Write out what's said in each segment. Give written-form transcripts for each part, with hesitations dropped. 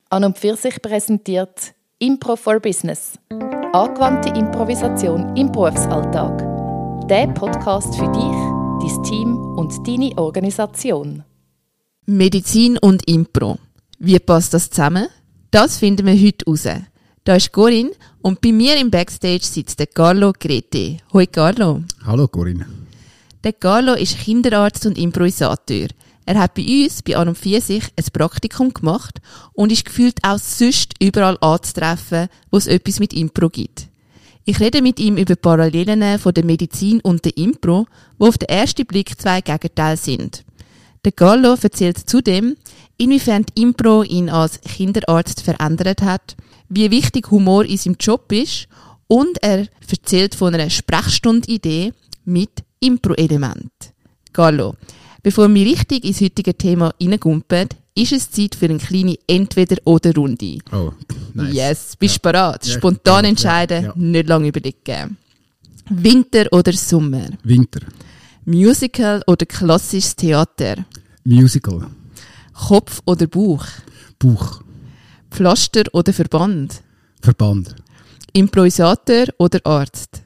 An & für sich präsentiert Impro for Business. Angewandte Improvisation im Berufsalltag. Der Podcast für dich, dein Team und deine Organisation. Medizin und Impro. Wie passt das zusammen? Das finden wir heute raus. Da ist Corinne und bei mir im Backstage sitzt der Carlo Grete. Hoi Carlo. Hallo Corinne. Der Carlo ist Kinderarzt und Improvisator. Er hat bei uns, bei An & für sich, ein Praktikum gemacht und ist gefühlt auch sonst überall anzutreffen, wo es etwas mit Impro gibt. Ich rede mit ihm über Parallelen von der Medizin und der Impro, wo auf den ersten Blick zwei Gegenteile sind. Der Carlo erzählt zudem, inwiefern die Impro ihn als Kinderarzt verändert hat, wie wichtig Humor in seinem Job ist und er erzählt von einer Sprechstundidee mit Impro-Element. Carlo, bevor wir richtig ins heutige Thema reingumpen, ist es Zeit für eine kleine Entweder-oder-Runde. Oh, nice. Yes, bist du bereit? Ja, spontan entscheiden, ja. Nicht lange überlegen. Winter oder Sommer? Winter. Musical oder klassisches Theater? Musical. Kopf oder Bauch? Bauch. Pflaster oder Verband? Verband. Improvisator oder Arzt?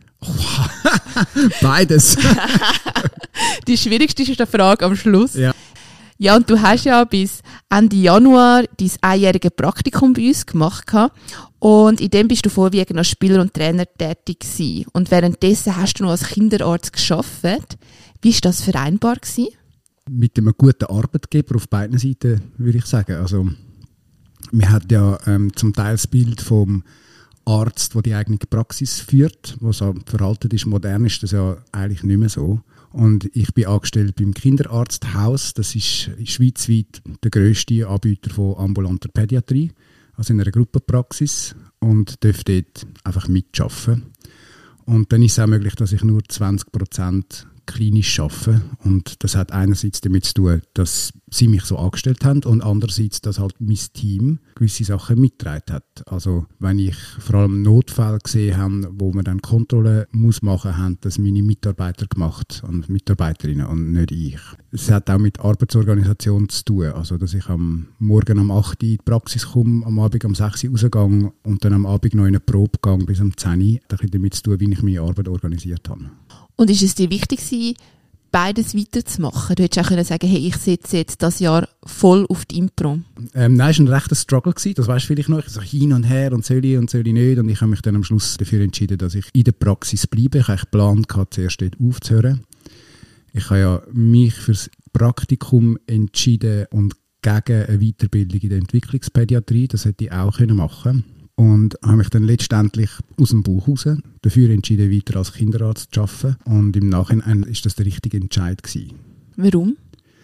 Beides. Die schwierigste Frage am Schluss. Ja. Ja, und du hast ja bis Ende Januar dein einjährige Praktikum bei uns gemacht. Und in dem bist du vorwiegend als Spieler und Trainer tätig gewesen. Und währenddessen hast du noch als Kinderarzt gearbeitet. Wie war das vereinbar gewesen? Mit einem guten Arbeitgeber auf beiden Seiten, würde ich sagen. Also, man hat ja zum Teil das Bild vom Arzt, der die eigene Praxis führt, was so veraltet ist. Modern ist das ja eigentlich nicht mehr so. Und ich bin angestellt beim Kinderarzthaus. Das ist schweizweit der grösste Anbieter von ambulanter Pädiatrie, also in einer Gruppenpraxis, und darf dort einfach mitarbeiten. Und dann ist es auch möglich, dass ich nur 20% klinisch arbeite. Und das hat einerseits damit zu tun, dass sie mich so angestellt haben und andererseits, dass halt mein Team gewisse Sachen mitgetragen hat. Also wenn ich vor allem Notfälle gesehen habe, wo man dann Kontrollen muss machen, haben das meine Mitarbeiter gemacht und Mitarbeiterinnen und nicht ich. Es hat auch mit Arbeitsorganisation zu tun. Also dass ich am Morgen um 8 Uhr in die Praxis komme, am Abend um 6 Uhr rausgehe und dann am Abend noch in eine Probe gehe bis um 10 Uhr. Das hat damit zu tun, wie ich meine Arbeit organisiert habe. Und ist es dir wichtig gewesen, beides weiterzumachen? Du hättest auch können sagen, hey, ich setze jetzt das Jahr voll auf die Impro. Nein, es war ein rechter Struggle gewesen. Das weisst du vielleicht noch. Ich sage hin und her und soll ich nicht. Und ich habe mich dann am Schluss dafür entschieden, dass ich in der Praxis bleibe. Ich habe geplant, zuerst dort aufzuhören. Ich habe ja mich für das Praktikum entschieden und gegen eine Weiterbildung in der Entwicklungspädiatrie. Das hätte ich auch machen können. Und habe mich dann letztendlich aus dem Bauch raus dafür entschieden, weiter als Kinderarzt zu arbeiten. Und im Nachhinein ist das der richtige Entscheid gewesen. Warum?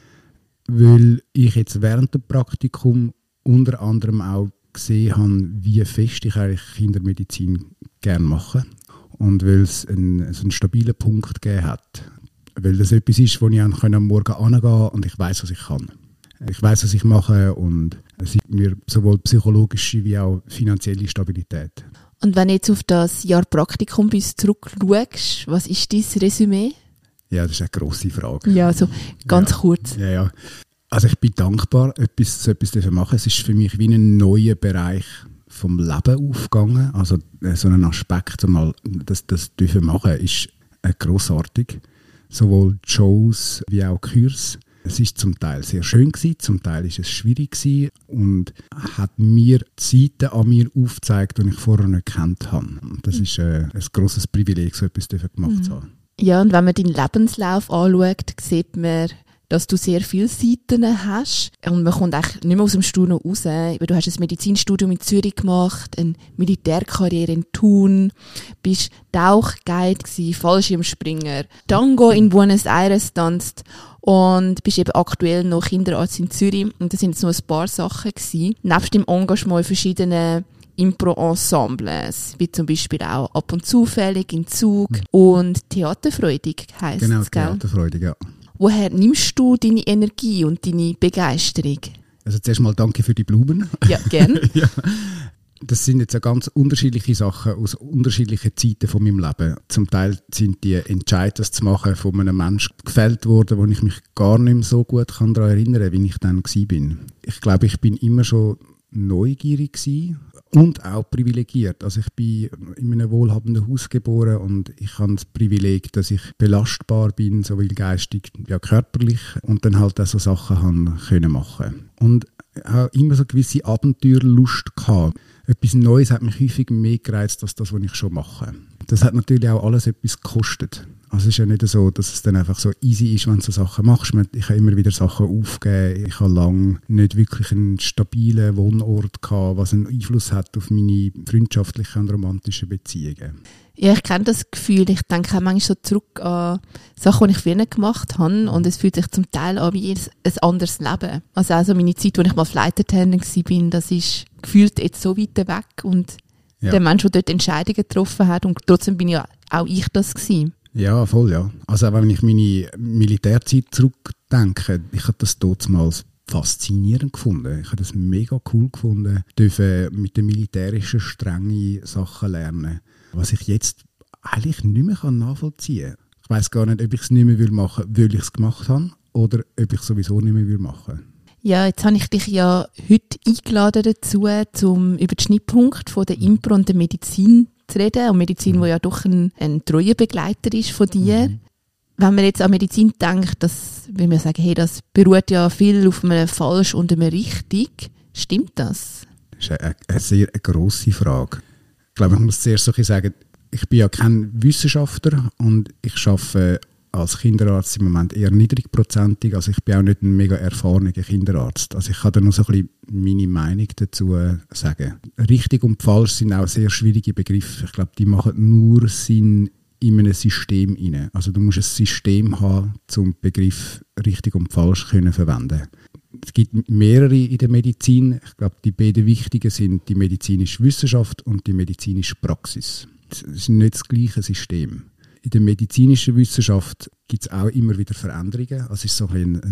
Weil ich jetzt während dem Praktikum unter anderem auch gesehen habe, wie fest ich eigentlich Kindermedizin gerne mache. Und weil es einen stabilen Punkt gegeben hat. Weil das etwas ist, wo ich am Morgen hingehen kann und ich weiss, was ich kann. Ich weiss, was ich mache und es gibt mir sowohl psychologische wie auch finanzielle Stabilität. Und wenn du jetzt auf das Jahr Praktikum bis zurückschaust, was ist dein Resümee? Ja, das ist eine grosse Frage. Ja, so ganz kurz. Ja. Also ich bin dankbar, etwas zu machen. Es ist für mich wie ein neuer Bereich vom Leben aufgegangen. Also so ein Aspekt, mal das dürfen machen, ist grossartig. Sowohl Shows wie auch Kurse. Es war zum Teil sehr schön gewesen, zum Teil war es schwierig gewesen und hat mir Seiten an mir aufgezeigt, die ich vorher nicht gekannt habe. Das ist ein grosses Privileg, so etwas gemacht zu haben. Ja, und wenn man deinen Lebenslauf anschaut, sieht man, dass du sehr viele Seiten hast. Und man kommt eigentlich nicht mehr aus dem Studium raus. Du hast ein Medizinstudium in Zürich gemacht, eine Militärkarriere in Thun, bist Tauchguide gewesen, Fallschirmspringer, Tango in Buenos Aires tanzt und bist eben aktuell noch Kinderarzt in Zürich. Und das sind jetzt noch ein paar Sachen gewesen. Nebst dem Engagement in verschiedenen Impro-Ensembles, wie zum Beispiel auch Ab und Zufällig in Zug und Theaterfreudig heisst es, Genau, gell? Theaterfreudig, ja. Woher nimmst du deine Energie und deine Begeisterung? Also zuerst mal danke für die Blumen. Ja, gerne. Ja. Das sind jetzt ganz unterschiedliche Sachen aus unterschiedlichen Zeiten von meinem Leben. Zum Teil sind die Entscheidungen, das zu machen, von einem Menschen gefällt worden, wo ich mich gar nicht mehr so gut daran erinnern kann, wie ich dann war. Ich glaube, ich bin immer schon neugierig gewesen und auch privilegiert. Also ich bin in einem wohlhabenden Haus geboren und ich habe das Privileg, dass ich belastbar bin, sowohl geistig wie auch körperlich, und dann halt auch so Sachen haben können machen. Und auch immer so gewisse Abenteuerlust gehabt. Etwas Neues hat mich häufig mehr gereizt als das, was ich schon mache. Das hat natürlich auch alles etwas gekostet. Also es ist ja nicht so, dass es dann einfach so easy ist, wenn du so Sachen machst. Ich habe immer wieder Sachen aufgegeben. Ich habe lange nicht wirklich einen stabilen Wohnort gehabt, was einen Einfluss hat auf meine freundschaftlichen und romantischen Beziehungen. Ja, ich kenne das Gefühl. Ich denke auch manchmal so zurück an Sachen, die ich früher gemacht habe. Und es fühlt sich zum Teil an wie ein anderes Leben. Also auch so meine Zeit, als ich mal Flight Attendant war, das ist gefühlt jetzt so weit weg. Und der Mensch, der dort Entscheidungen getroffen hat. Und trotzdem bin ja auch ich das gewesen. Ja, voll, ja. Also auch wenn ich meine Militärzeit zurückdenke, ich habe das damals faszinierend gefunden. Ich habe das mega cool gefunden, dürfen mit der militärischen Strenge Sachen lernen. Was ich jetzt eigentlich nicht mehr nachvollziehen kann. Ich weiss gar nicht, ob ich es nicht mehr machen will, weil ich es gemacht habe, oder ob ich es sowieso nicht mehr machen will. Ja, jetzt habe ich dich ja heute eingeladen dazu, um über den Schnittpunkt von der Impro und der Medizin zu reden. Und Medizin, wo ja doch ein treuer Begleiter ist von dir. Wenn man jetzt an Medizin denkt, will man sagen, hey, das beruht ja viel auf einem Falsch und einem Richtig. Stimmt das? Das ist eine sehr grosse Frage. Ich glaube, ich muss zuerst sagen, ich bin ja kein Wissenschaftler und ich arbeite als Kinderarzt im Moment eher niedrigprozentig. Also ich bin auch nicht ein mega erfahrener Kinderarzt. Also ich kann da noch so ein bisschen meine Meinung dazu sagen. Richtig und falsch sind auch sehr schwierige Begriffe. Ich glaube, die machen nur Sinn in einem System rein. Also du musst ein System haben, um Begriff richtig und falsch können verwenden. Es gibt mehrere in der Medizin. Ich glaube, die beiden wichtigen sind die medizinische Wissenschaft und die medizinische Praxis. Das ist nicht das gleiche System. In der medizinischen Wissenschaft gibt es auch immer wieder Veränderungen. Also es ist so ein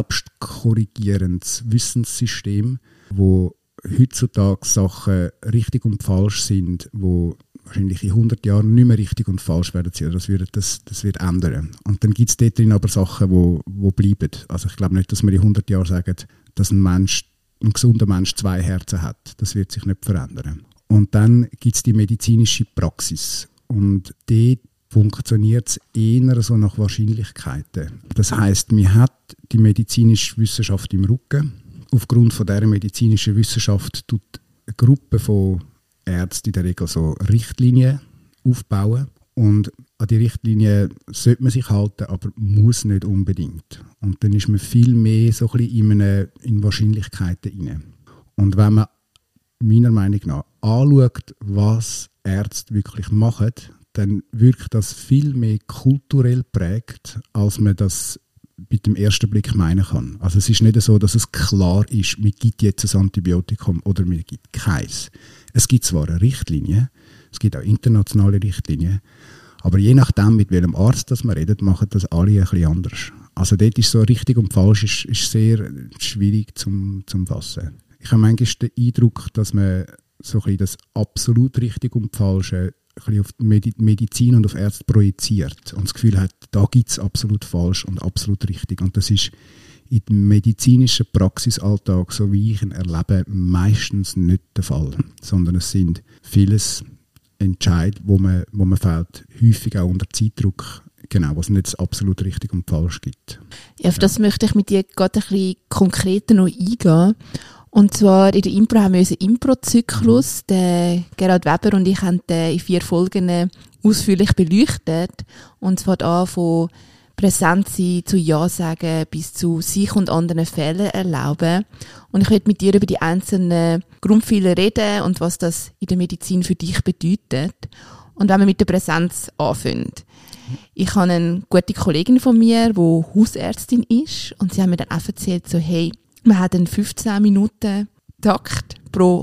selbstkorrigierendes Wissenssystem, wo heutzutage Sachen richtig und falsch sind, wo wahrscheinlich in 100 Jahren nicht mehr richtig und falsch werden sein. Das wird ändern. Und dann gibt es dort drin aber Sachen, die bleiben. Also ich glaube nicht, dass wir in 100 Jahren sagen, dass ein gesunder Mensch 2 Herzen hat. Das wird sich nicht verändern. Und dann gibt es die medizinische Praxis. Und dort funktioniert es eher so nach Wahrscheinlichkeiten. Das heisst, man hat die medizinische Wissenschaft im Rücken. Aufgrund von dieser medizinischen Wissenschaft tut eine Gruppe von Ärzten in der Regel so Richtlinien aufbauen. Und an die Richtlinien sollte man sich halten, aber muss nicht unbedingt. Und dann ist man viel mehr so ein bisschen in Wahrscheinlichkeiten rein. Und wenn man meiner Meinung nach anschaut, was Ärzte wirklich machen, dann wirkt das viel mehr kulturell prägt, als man das mit dem ersten Blick meinen kann. Also es ist nicht so, dass es klar ist, man gibt jetzt ein Antibiotikum oder man gibt keins. Es gibt zwar eine Richtlinie, es gibt auch internationale Richtlinien, aber je nachdem, mit welchem Arzt das man redet, machen das alle ein bisschen anders. Also dort ist so richtig und falsch ist sehr schwierig zum Fassen. Ich habe manchmal den Eindruck, dass man so ein bisschen das absolut richtig und falsche ein bisschen auf die Medizin und auf Ärzte projiziert und das Gefühl hat, da gibt es absolut falsch und absolut richtig. Und das ist in dem medizinischen Praxisalltag, so wie ich ihn erlebe, meistens nicht der Fall. Sondern es sind vieles Entscheid, wo man fällt, häufig auch unter Zeitdruck, genau, was nicht absolut richtig und falsch gibt. Ja, auf das möchte ich mit dir gerade ein bisschen konkreter noch eingehen. Und zwar in der Impro haben wir unseren Impro-Zyklus. Der Gerhard Weber und ich haben den in 4 Folgen ausführlich beleuchtet. Und zwar an von präsent sein, zu Ja sagen, bis zu sich und anderen Fällen erlauben. Und ich möchte mit dir über die einzelnen Grundpfeiler reden und was das in der Medizin für dich bedeutet. Und wenn wir mit der Präsenz anfangen. Ich habe eine gute Kollegin von mir, die Hausärztin ist. Und sie haben mir dann auch erzählt, so, hey, wir haben einen 15 Minuten Takt pro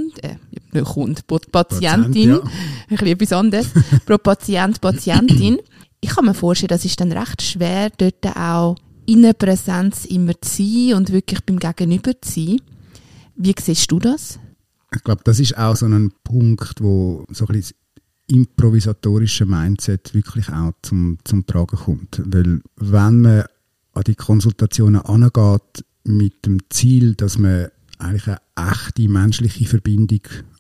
pro Patientin, ja. Ein bisschen etwas anderes, pro Patientin. Ich kann mir vorstellen, das ist dann recht schwer, dort auch in der Präsenz immer zu sein und wirklich beim Gegenüber zu sein. Wie siehst du das? Ich glaube, das ist auch so ein Punkt, wo so ein bisschen das improvisatorische Mindset wirklich auch zum Tragen kommt. Weil wenn man an die Konsultationen angeht, mit dem Ziel, dass man eigentlich eine echte menschliche Verbindung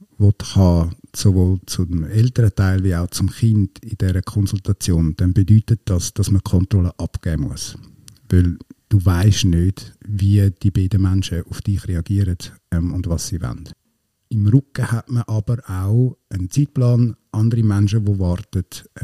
haben, sowohl zum älteren Teil wie auch zum Kind in dieser Konsultation, dann bedeutet das, dass man Kontrolle abgeben muss. Weil du weisst nicht, wie die beiden Menschen auf dich reagieren und was sie wollen. Im Rücken hat man aber auch einen Zeitplan, andere Menschen, die warten,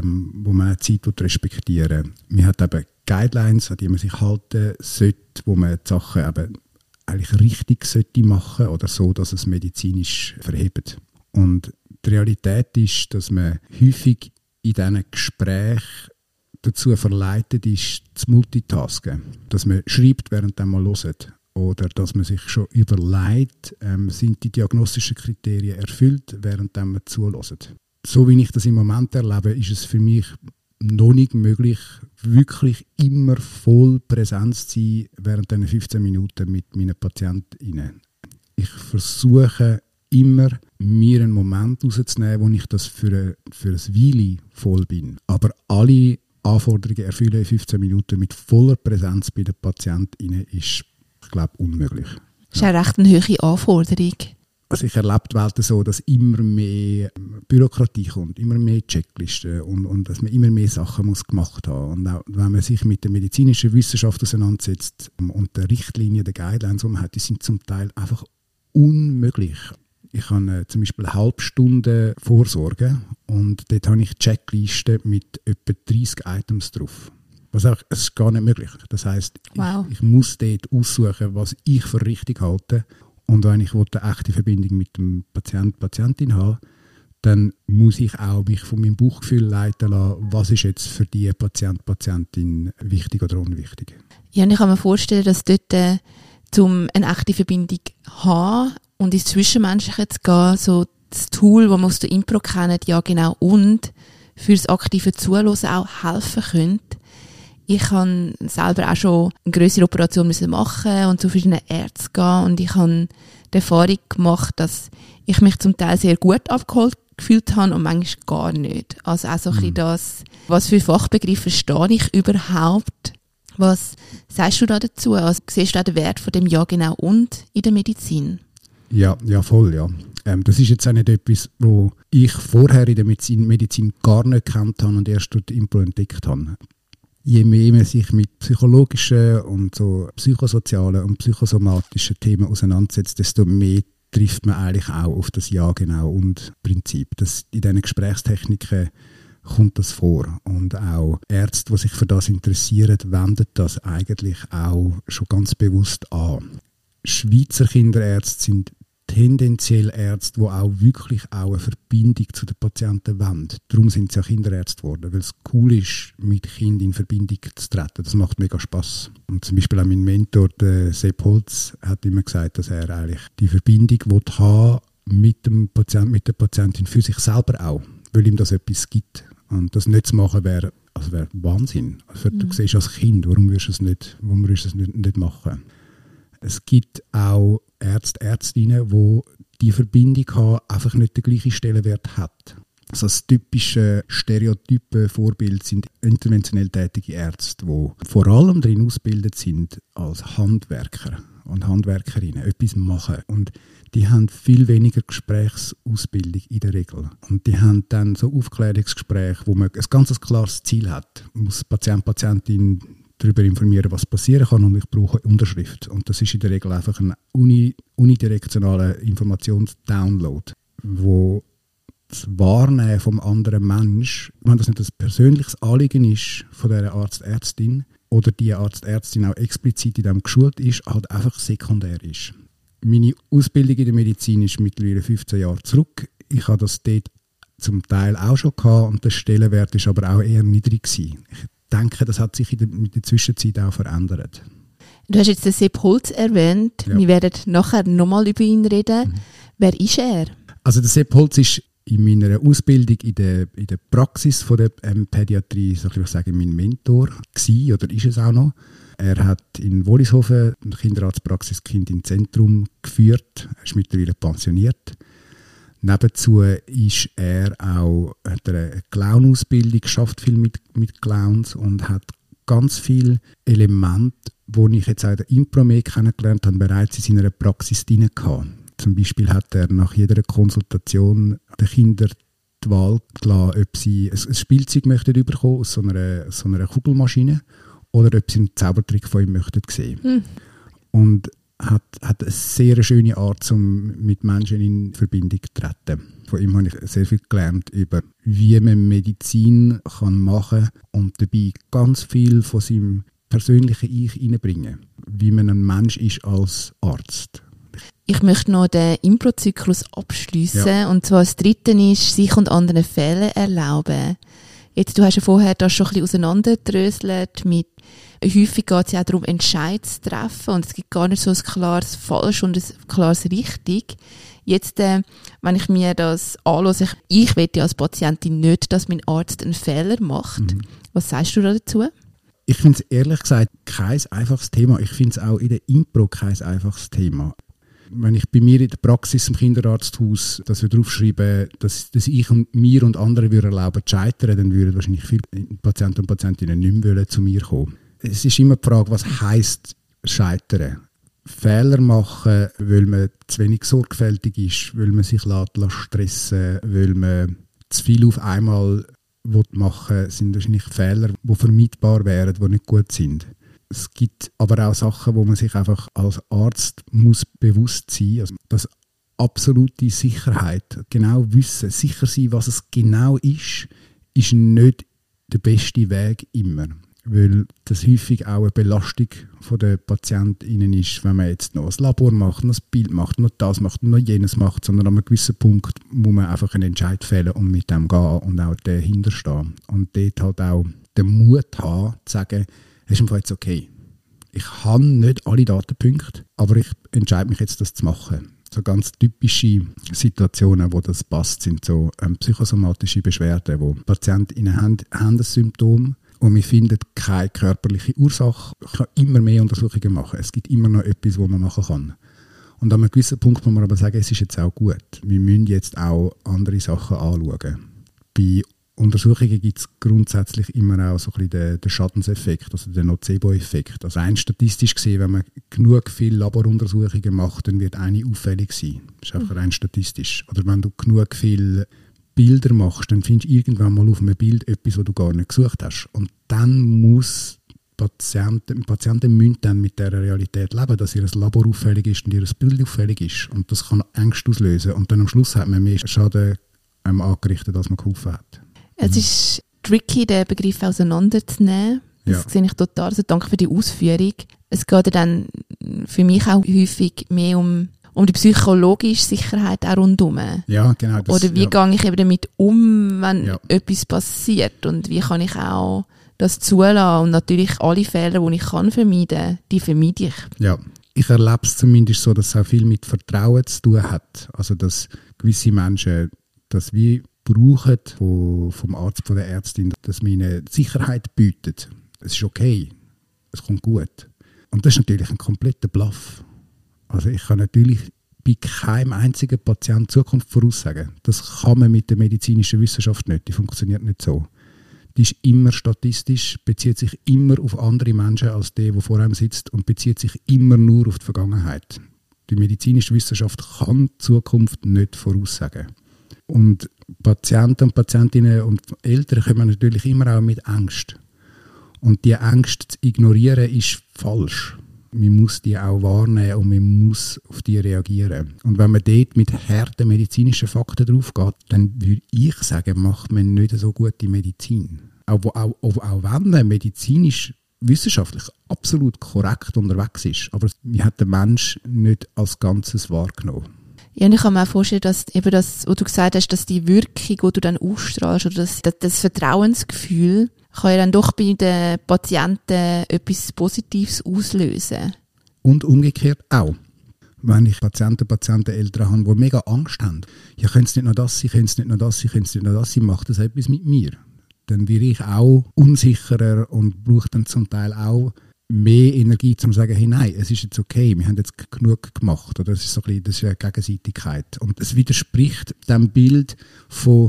wo man eine Zeit respektieren will. Man hat eben Guidelines, an die man sich halten sollte, wo man die Sachen eben eigentlich richtig sollte machen oder so, dass es medizinisch verhebt. Und die Realität ist, dass man häufig in diesen Gesprächen dazu verleitet ist, zu multitasken. Dass man schreibt, während man hört. Oder dass man sich schon überlegt, sind die diagnostischen Kriterien erfüllt, während man zuhört. So wie ich das im Moment erlebe, ist es für mich noch nicht möglich, wirklich immer voll präsent zu sein während diesen 15 Minuten mit meinen PatientInnen. Ich versuche immer, mir einen Moment rauszunehmen, wo ich das für ein Weile voll bin. Aber alle Anforderungen erfüllen in 15 Minuten mit voller Präsenz bei den PatientInnen ist, ich glaube, unmöglich. Das ist ja recht eine hohe Anforderung. Also ich erlebe die Welt so, dass immer mehr Bürokratie kommt, immer mehr Checklisten und dass man immer mehr Sachen muss gemacht haben. Und auch wenn man sich mit der medizinischen Wissenschaft auseinandersetzt und der Richtlinien, der Guidelines, die man hat, die sind zum Teil einfach unmöglich. Ich habe zum Beispiel eine halbe Stunde Vorsorge und dort habe ich Checklisten mit etwa 30 Items drauf. Was auch, es ist gar nicht möglich. Das heisst, wow. ich muss dort aussuchen, was ich für richtig halte. Und wenn ich eine echte Verbindung mit dem Patientin habe, dann muss ich auch mich von meinem Bauchgefühl leiten lassen, was ist jetzt für die Patientin wichtig oder unwichtig. Ja, und ich kann mir vorstellen, dass dort, um eine echte Verbindung zu haben und ins Zwischenmenschliche zu gehen, so das Tool, das man aus der Impro kennt, ja genau, und für das aktive Zuhören auch helfen könnte. Ich habe selber auch schon eine grössere Operation machen und zu verschiedenen Ärzten gehen und ich habe die Erfahrung gemacht, dass ich mich zum Teil sehr gut abgeholt gefühlt habe und manchmal gar nicht. Also auch so ein bisschen das, was für Fachbegriffe verstehe ich überhaupt? Was sagst du da dazu? Also, siehst du auch den Wert von dem Ja genau und in der Medizin? Ja, voll, ja. Das ist jetzt auch nicht etwas, wo ich vorher in der Medizin gar nicht gekannt habe und erst durch die Impro entdeckt habe. Je mehr man sich mit psychologischen und so psychosozialen und psychosomatischen Themen auseinandersetzt, desto mehr trifft man eigentlich auch auf das Ja genau und Prinzip. Das, in diesen Gesprächstechniken kommt das vor. Und auch Ärzte, die sich für das interessieren, wenden das eigentlich auch schon ganz bewusst an. Schweizer Kinderärzte sind tendenziell Ärzte, die auch wirklich auch eine Verbindung zu den Patienten wollen. Darum sind sie auch Kinderärzte geworden, weil es cool ist, mit Kindern in Verbindung zu treten. Das macht mega Spass. Und zum Beispiel auch mein Mentor, der Sepp Holz, hat immer gesagt, dass er eigentlich die Verbindung haben mit dem Patienten, mit der Patientin für sich selber auch, weil ihm das etwas gibt. Und das nicht zu machen wäre Wahnsinn. Also du siehst als Kind, warum würdest du es nicht machen? Es gibt auch Ärzte, Ärztinnen, die Verbindung haben, einfach nicht den gleichen Stellenwert hat. Also das typische stereotype Vorbild sind interventionell tätige Ärzte, die vor allem darin ausgebildet sind als Handwerker und Handwerkerinnen, etwas machen. Und die haben viel weniger Gesprächsausbildung in der Regel. Und die haben dann so Aufklärungsgespräche, wo man ein ganz klares Ziel hat. Man muss Patientin darüber informieren, was passieren kann, und ich brauche Unterschrift. Und das ist in der Regel einfach ein unidirektionaler Informationsdownload, wo das Wahrnehmen vom anderen Mensch, wenn das nicht ein persönliches Anliegen ist von dieser Arzt-Ärztin oder die Arzt-Ärztin auch explizit in dem geschult ist, halt einfach sekundär ist. Meine Ausbildung in der Medizin ist mittlerweile 15 Jahre zurück. Ich habe das dort zum Teil auch schon gehabt und der Stellenwert ist aber auch eher niedrig gewesen. Ich denke, das hat sich in der Zwischenzeit auch verändert. Du hast jetzt den Sepp Holz erwähnt. Ja. Wir werden nachher nochmal über ihn reden. Wer ist er? Also der Sepp Holz ist in meiner Ausbildung in der Praxis von der Pädiatrie, so ich sagen, mein Mentor gewesen, oder ist es auch noch. Er hat in Wollishofen eine Kinderarztpraxis Kind im Zentrum geführt. Er ist mittlerweile pensioniert. Nebenzu ist hat eine Clown-Ausbildung, schafft viel mit Clowns und hat ganz viele Elemente, die ich jetzt auch in der Impro kennengelernt habe, bereits in seiner Praxis drin gehabt. Zum Beispiel hat er nach jeder Konsultation den Kindern die Wahl gelassen, ob sie ein Spielzeug möchten bekommen aus so einer Kugelmaschine oder ob sie einen Zaubertrick von ihm möchten sehen. Und hat eine sehr schöne Art, um mit Menschen in Verbindung zu treten. Von ihm habe ich sehr viel gelernt über, wie man Medizin machen kann und dabei ganz viel von seinem persönlichen Ich reinbringen. Wie man ein Mensch ist als Arzt. Ich möchte noch den Impro-Zyklus abschliessen. Ja. Und zwar das Dritte ist, sich und anderen Fehler erlauben. Jetzt, du hast ja vorher das schon ein bisschen auseinanderdröselt mit, häufig geht es ja auch darum, Entscheidungen zu treffen und es gibt gar nicht so ein klares Falsch und ein klares Richtig. Jetzt, wenn ich mir das anschaue, ich will ja als Patientin nicht, dass mein Arzt einen Fehler macht. Was sagst du dazu? Ich finde es ehrlich gesagt kein einfaches Thema. Ich finde es auch in der Impro kein einfaches Thema. Wenn ich bei mir in der Praxis im Kinderarzthaus das draufschreibe, dass ich und mir und andere würde erlauben zu scheitern, dann würden wahrscheinlich viele Patienten und Patientinnen nicht mehr zu mir kommen. Es ist immer die Frage, was heisst scheitern? Fehler machen, weil man zu wenig sorgfältig ist, weil man sich stressen lässt, weil man zu viel auf einmal machen will, sind wahrscheinlich Fehler, die vermeidbar wären, die nicht gut sind. Es gibt aber auch Sachen, wo man sich einfach als Arzt muss bewusst sein muss. Also das absolute Sicherheit, genau wissen, sicher sein, was es genau ist nicht der beste Weg immer. Weil das häufig auch eine Belastung der PatientInnen ist, wenn man jetzt noch ein Labor macht, noch ein Bild macht, noch das macht, noch jenes macht, sondern an einem gewissen Punkt muss man einfach einen Entscheid fällen und mit dem gehen und auch dahinter stehen. Und dort halt auch den Mut haben, zu sagen, es ist jetzt okay. Ich habe nicht alle Datenpunkte, aber ich entscheide mich jetzt, das zu machen. So ganz typische Situationen, wo das passt, sind so psychosomatische Beschwerden, wo PatientInnen haben ein Symptom und wir finden keine körperliche Ursache. Ich kann immer mehr Untersuchungen machen. Es gibt immer noch etwas, was man machen kann. Und an einem gewissen Punkt muss man aber sagen, es ist jetzt auch gut. Wir müssen jetzt auch andere Sachen anschauen. Bei Untersuchungen gibt es grundsätzlich immer auch so ein bisschen den Schadenseffekt, also den Nocebo-Effekt. Also rein statistisch gesehen, wenn man genug viele Laboruntersuchungen macht, dann wird eine auffällig sein. Das ist einfach rein statistisch. Oder wenn du genug viele Bilder machst, dann findest du irgendwann mal auf einem Bild etwas, was du gar nicht gesucht hast. Und dann muss Patienten müssen dann mit dieser Realität leben, dass ihr Labor auffällig ist und ihr Bild auffällig ist. Und das kann Ängste auslösen. Und dann am Schluss hat man mehr Schaden angerichtet, als man geholfen hat. Es ist tricky, den Begriff auseinanderzunehmen. Das sehe ich total. Also danke für die Ausführung. Es geht ja dann für mich auch häufig mehr um die psychologische Sicherheit auch rundherum. Ja, genau. Oder wie gehe ich eben damit um, wenn etwas passiert? Und wie kann ich auch das zulassen? Und natürlich alle Fehler, die ich kann vermeiden, die vermeide ich. Ja, ich erlebe es zumindest so, dass es auch viel mit Vertrauen zu tun hat. Also dass gewisse Menschen das wie brauchen vom Arzt, von der Ärztin, dass man ihnen Sicherheit bietet. Es ist okay, es kommt gut. Und das ist natürlich ein kompletter Bluff. Also ich kann natürlich bei keinem einzigen Patienten Zukunft voraussagen. Das kann man mit der medizinischen Wissenschaft nicht. Die funktioniert nicht so. Die ist immer statistisch, bezieht sich immer auf andere Menschen als der vor einem sitzt und bezieht sich immer nur auf die Vergangenheit. Die medizinische Wissenschaft kann die Zukunft nicht voraussagen. Und Patienten und Patientinnen und Eltern kommen natürlich immer auch mit Angst. Und die Angst zu ignorieren ist falsch. Man muss die auch wahrnehmen und man muss auf die reagieren. Und wenn man dort mit harten medizinischen Fakten drauf geht, dann würde ich sagen, macht man nicht so gute Medizin. Auch wenn man medizinisch wissenschaftlich absolut korrekt unterwegs ist, aber man hat den Mensch nicht als Ganzes wahrgenommen. Ja, und ich kann mir auch vorstellen, dass eben das, was du gesagt hast, dass die Wirkung, die du dann ausstrahlst, oder das Vertrauensgefühl, kann ja dann doch bei den Patienten etwas Positives auslösen. Und umgekehrt auch. Wenn ich Patienten, Eltern habe, die mega Angst haben, ja, können es nicht noch das sein, können es nicht noch das sein, können es nicht noch das sein, macht das etwas mit mir. Dann werde ich auch unsicherer und brauche dann zum Teil auch mehr Energie, um zu sagen, hey, nein, es ist jetzt okay, wir haben jetzt genug gemacht. Oder das ist eine Gegenseitigkeit. Und es widerspricht dem Bild von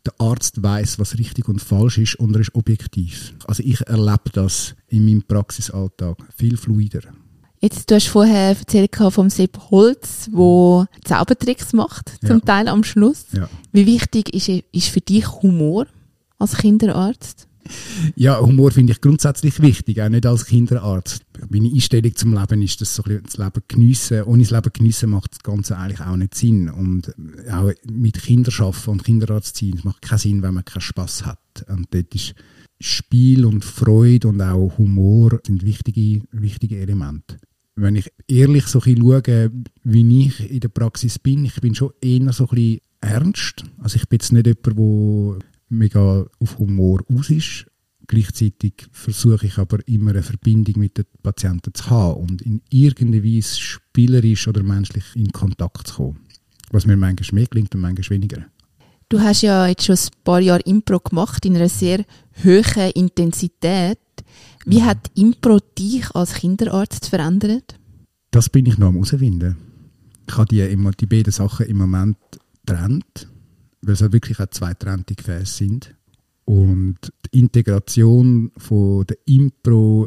der Arzt weiss, was richtig und falsch ist und er ist objektiv. Also ich erlebe das in meinem Praxisalltag viel fluider. Jetzt, du hast vorher erzählt vom Sepp Holz, der Zaubertricks macht, zum Teil am Schluss. Ja. Wie wichtig ist für dich Humor als Kinderarzt? Ja, Humor finde ich grundsätzlich wichtig, auch nicht als Kinderarzt. Meine Einstellung zum Leben ist, dass so ein bisschen das Leben geniessen. Ohne das Leben geniessen macht das Ganze eigentlich auch nicht Sinn. Und auch mit Kindern arbeiten und Kinderarzt sein, es macht keinen Sinn, wenn man keinen Spass hat. Und dort ist Spiel und Freude und auch Humor sind wichtige Elemente. Wenn ich ehrlich so ein bisschen schaue, wie ich in der Praxis bin, ich bin schon eher so ein bisschen ernst. Also ich bin jetzt nicht jemand, der mega auf Humor aus ist. Gleichzeitig versuche ich aber immer eine Verbindung mit den Patienten zu haben und in irgendeiner Weise spielerisch oder menschlich in Kontakt zu kommen. Was mir manchmal mehr gelingt und manchmal weniger. Du hast ja jetzt schon ein paar Jahre Impro gemacht, in einer sehr hohen Intensität. Wie hat Impro dich als Kinderarzt verändert? Das bin ich noch am herausfinden. Ich habe die beiden Sachen im Moment getrennt, weil es halt wirklich auch zwei getrennte Gefäße sind. Und die Integration von der Impro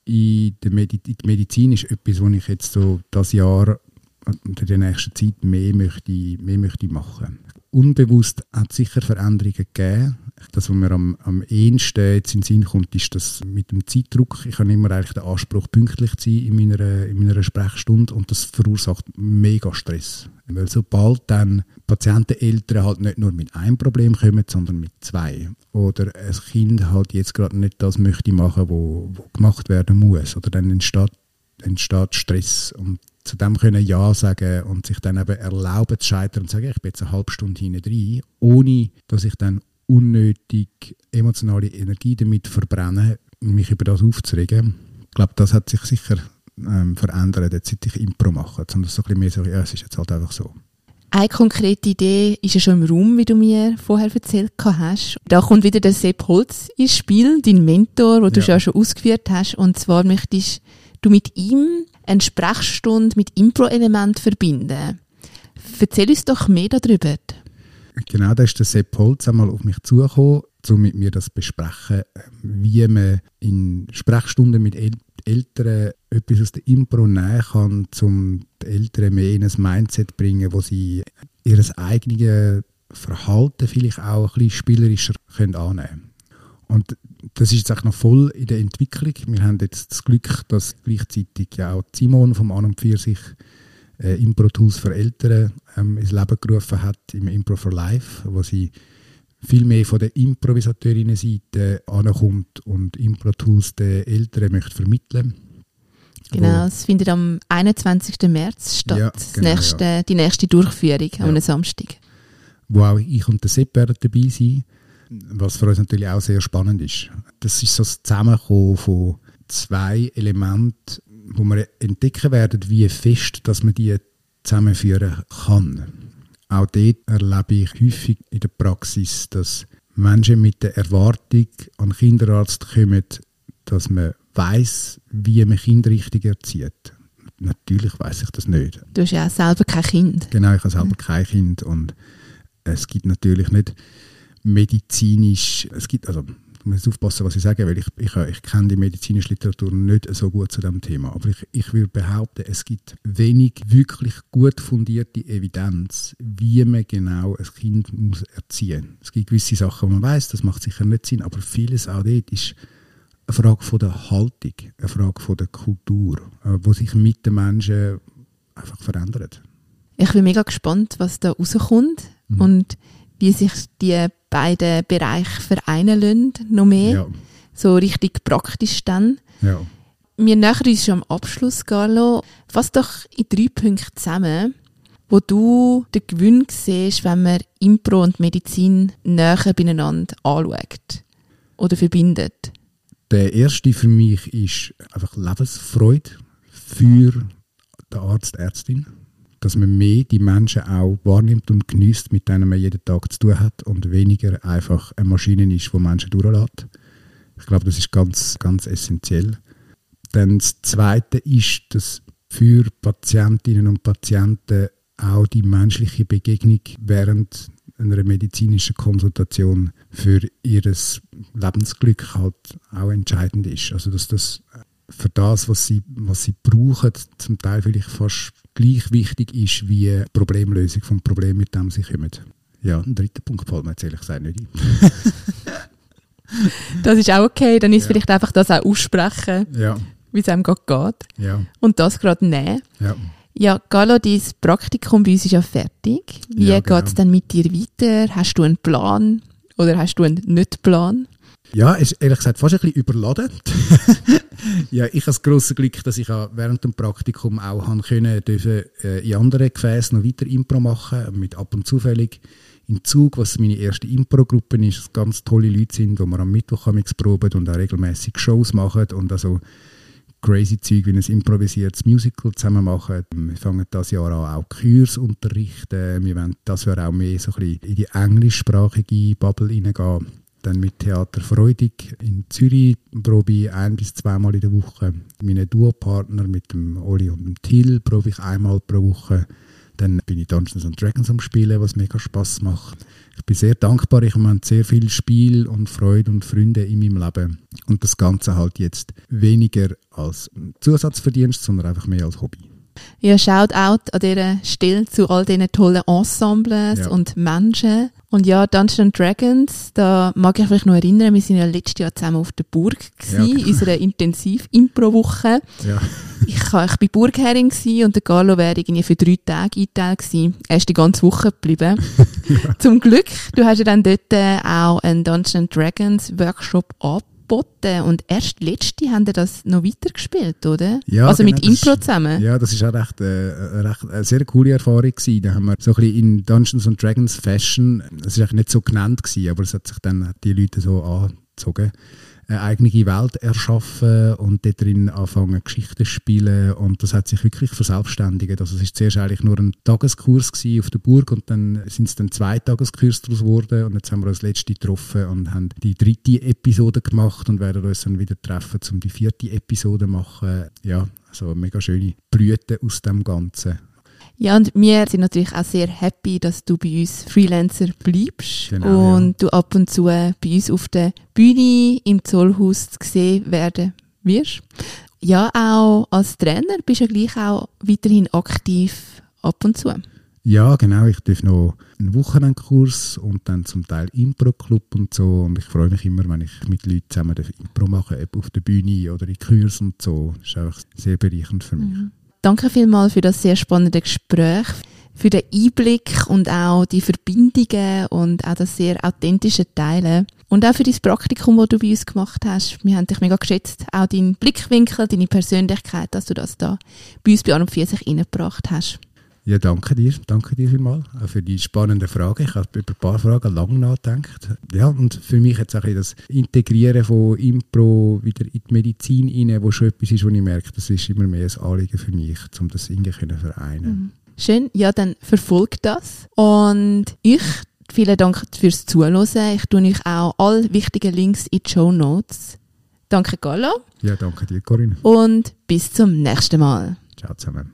in die Medizin ist etwas, was ich jetzt so das Jahr und in der nächsten Zeit mehr möchte machen. Unbewusst hat es sicher Veränderungen gegeben. Das, was mir am ehesten jetzt in den Sinn kommt, ist das mit dem Zeitdruck. Ich habe immer eigentlich den Anspruch, pünktlich zu sein in meiner Sprechstunde und das verursacht mega Stress. Weil sobald dann Patienteneltern halt nicht nur mit einem Problem kommen, sondern mit zwei. Oder ein Kind halt jetzt gerade nicht das möchte machen, wo gemacht werden muss. Oder dann entsteht Stress. Und zu dem können Ja sagen und sich dann eben erlauben zu scheitern und sagen, ich bin jetzt eine halbe Stunde hinten drin, ohne dass ich dann unnötig emotionale Energie damit verbrenne, mich über das aufzuregen. Ich glaube, das hat sich sicher verändert, jetzt, seit ich Impro mache. Sondern so ein bisschen mehr so, ja, es ist jetzt halt einfach so. Eine konkrete Idee ist ja schon im Raum, wie du mir vorher erzählt hast. Da kommt wieder der Sepp Holz ins Spiel, dein Mentor, den du ja schon ausgeführt hast. Und zwar möchtest du mit ihm eine Sprechstunde mit Impro-Elementen verbinden. Erzähl uns doch mehr darüber. Genau, da ist der Sepp Holz einmal auf mich zugekommen, um mit mir das zu besprechen, wie man in Sprechstunden mit Eltern etwas aus der Impro nehmen kann, um die Eltern mehr in ein Mindset zu bringen, wo sie ihr eigenes Verhalten vielleicht auch ein bisschen spielerischer annehmen können. Und das ist jetzt auch noch voll in der Entwicklung. Wir haben jetzt das Glück, dass gleichzeitig ja auch Simon vom An und für sich Impro-Tools für Eltern ins Leben gerufen hat, im Impro for Life, wo sie viel mehr von der Improvisateurinnen-Seite ankommt und Impro-Tools den Eltern möchte vermitteln. Genau, es findet am 21. März statt, ja, genau, die nächste Durchführung am Samstag. Wo auch ich und der Sepp werden dabei sein, was für uns natürlich auch sehr spannend ist. Das ist so das Zusammenkommen von zwei Elementen, wo wir entdecken werden, wie fest dass man die zusammenführen kann. Auch dort erlebe ich häufig in der Praxis, dass Menschen mit der Erwartung an den Kinderarzt kommen, dass man weiss, wie man Kinder richtig erzieht. Natürlich weiss ich das nicht. Du hast ja auch selber kein Kind. Genau, ich habe selber kein Kind und es gibt natürlich nicht medizinisch, also ich muss aufpassen, was ich sage, weil ich kenne die medizinische Literatur nicht so gut zu diesem Thema. Aber ich würde behaupten, es gibt wenig wirklich gut fundierte Evidenz, wie man genau ein Kind muss erziehen muss. Es gibt gewisse Sachen, die man weiss, das macht sicher nicht Sinn, aber vieles auch dort ist eine Frage von der Haltung, eine Frage von der Kultur, die sich mit den Menschen einfach verändert. Ich bin mega gespannt, was da rauskommt und wie sich die beiden Bereiche vereinen lassen, noch mehr. Ja. So richtig praktisch dann. Ja. Wir nähern uns schon am Abschluss, Carlo. Fass doch in 3 Punkte zusammen, wo du den Gewinn siehst, wenn man Impro und Medizin näher beieinander anschaut oder verbindet. Der erste für mich ist einfach Lebensfreude für den Arzt, Ärztin. Dass man mehr die Menschen auch wahrnimmt und genießt, mit denen man jeden Tag zu tun hat und weniger einfach eine Maschine ist, die Menschen durchlässt. Ich glaube, das ist ganz, ganz essentiell. Dann das Zweite ist, dass für Patientinnen und Patienten auch die menschliche Begegnung während einer medizinischen Konsultation für ihr Lebensglück halt auch entscheidend ist. Also dass das für das, was sie brauchen, zum Teil vielleicht fast gleich wichtig ist wie die Problemlösung vom Problem, mit dem sie kommen. Ja, ein dritter Punkt fällt mir jetzt ehrlich gesagt nicht ein. Das ist auch okay, dann ist vielleicht einfach das auch aussprechen, wie es einem gerade geht. Ja. Und das gerade nehmen. Ja. Ja, Galo, dein Praktikum bei uns ist ja fertig. Wie geht es denn mit dir weiter? Hast du einen Plan oder hast du einen Nicht-Plan? Ja, ist ehrlich gesagt fast ein bisschen überladen. Ja, ich habe das grosse Glück, dass ich während dem Praktikum auch dürfen in anderen Gefäßen noch weiter Impro machen, mit ab und zufällig im Zug, was meine erste Impro-Gruppe ist, dass ganz tolle Leute sind, wo wir am Mittwoch proben und auch regelmäßig Shows machen und also crazy Zeug wie ein improvisiertes Musical zusammen machen. Wir fangen dieses Jahr an, auch Kurs unterrichten. Wir wollen dieses Jahr auch mehr so ein bisschen in die englischsprachige Bubble hineingehen. Dann mit Theater Freudig in Zürich probe ich 1 bis 2 Mal in der Woche. Meine Duopartner mit dem Oli und dem Till probe ich einmal pro Woche. Dann bin ich Dungeons & Dragons am Spielen, was mega Spass macht. Ich bin sehr dankbar, ich habe sehr viel Spiel und Freude und Freunde in meinem Leben. Und das Ganze halt jetzt weniger als Zusatzverdienst, sondern einfach mehr als Hobby. Ja, Shoutout an dieser Stelle zu all diesen tollen Ensembles und Menschen. Und ja, Dungeons & Dragons, da mag ich vielleicht noch erinnern, wir sind ja letztes Jahr zusammen auf der Burg gewesen, in unserer Intensiv-Impro-Woche. Ja. Ich war Burgherrin und der Carlo wäre irgendwie für 3 Tage eingeteilt gewesen. Er ist die ganze Woche geblieben. Zum Glück, du hast ja dann dort auch einen Dungeons & Dragons Workshop angeboten und erst letzte haben das noch weitergespielt, oder? Ja, also genau, mit Impro zusammen. Ja, das war auch eine sehr coole Erfahrung gewesen. Da haben wir so ein bisschen in Dungeons & Dragons Fashion, das war eigentlich nicht so genannt gewesen, aber es hat sich dann die Leute so angezogen, eine eigene Welt erschaffen und dort drin anfangen Geschichten zu spielen und das hat sich wirklich verselbstständigt. Also es war zuerst eigentlich nur ein Tageskurs gewesen auf der Burg und dann sind es dann 2 Tageskurse daraus geworden und jetzt haben wir uns letzte getroffen und haben die 3. Episode gemacht und werden uns dann wieder treffen, um die 4. Episode zu machen. Ja, also mega schöne Blüten aus dem Ganzen. Ja, und wir sind natürlich auch sehr happy, dass du bei uns Freelancer bleibst und du ab und zu bei uns auf der Bühne im Zollhaus zu sehen werden wirst. Ja, auch als Trainer bist du ja gleich auch weiterhin aktiv ab und zu. Ja, genau. Ich darf noch einen Wochenendkurs und dann zum Teil Impro-Club und so. Und ich freue mich immer, wenn ich mit Leuten zusammen Impro mache, eben auf der Bühne oder in Kurs und so. Das ist einfach sehr bereichernd für mich. Danke vielmals für das sehr spannende Gespräch, für den Einblick und auch die Verbindungen und auch das sehr authentische Teilen. Und auch für dein Praktikum, das du bei uns gemacht hast. Wir haben dich mega geschätzt. Auch deinen Blickwinkel, deine Persönlichkeit, dass du das da bei uns bei An und für sich reingebracht hast. Ja, danke dir vielmals auch für die spannenden Fragen. Ich habe über ein paar Fragen lange nachgedacht. Ja, und für mich jetzt auch das Integrieren von Impro wieder in die Medizin rein, wo schon etwas ist, wo ich merke, das ist immer mehr ein Anliegen für mich, um das irgendwie zu vereinen. Schön, ja, dann verfolgt das. Und vielen Dank fürs Zuhören. Ich tue euch auch alle wichtigen Links in die Shownotes. Danke, Carlo. Ja, danke dir, Corinne. Und bis zum nächsten Mal. Ciao zusammen.